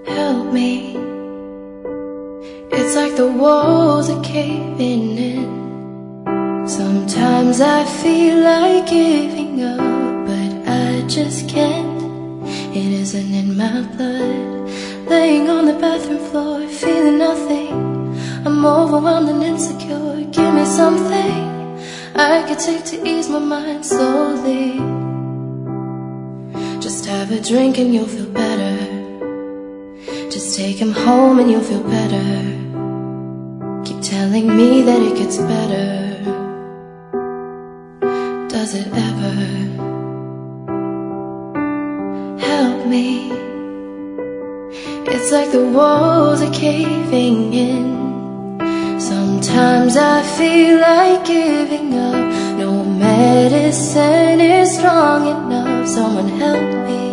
help me. It's like the walls are caving in. Sometimes I feel like giving up, but I just can't. It isn't in my blood. Laying on the bathroom floor, feeling nothing. I'm overwhelmed and insecure. Give me something I could take to ease my mind slowly. Just have a drink and you'll feel better. Just take him home and you'll feel better. Keep telling me that it gets better. Does it ever? Help me. It's like the walls are caving in. Sometimes I feel like giving up. No medicine is strong enough. Someone help me.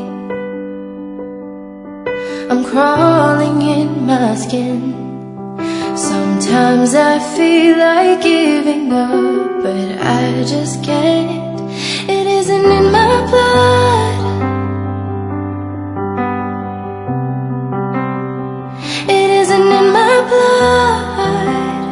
I'm crawling in my skin. Sometimes I feel like giving up, but I just can't. It isn't in my blood. It isn't in my blood.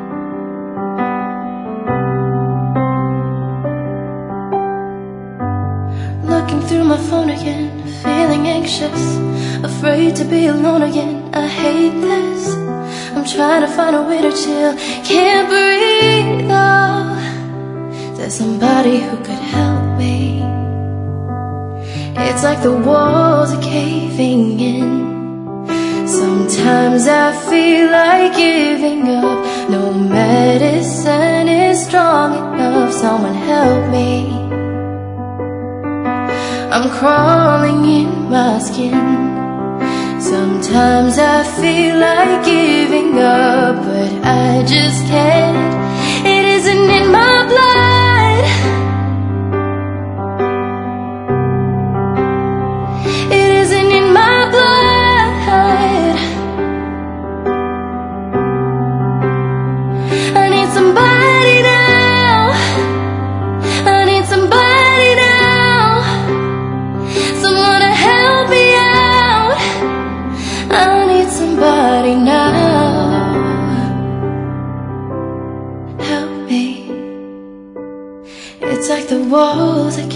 Looking through my phone again, feeling anxious, afraid to be alone again. I hate this. I'm trying to find a way to chill. Can't breathe, oh. There's somebody who could help me. It's like the walls are caving in. Sometimes I feel like giving up. No medicine is strong enough. Someone help me. I'm crawling in my skin. Sometimes I feel like giving up, but I just can't. It isn't in my blood. It isn't in my blood. I need somebody now. I need somebody now. Someone to help me out. I need somebody now. Help me. It's like the walls are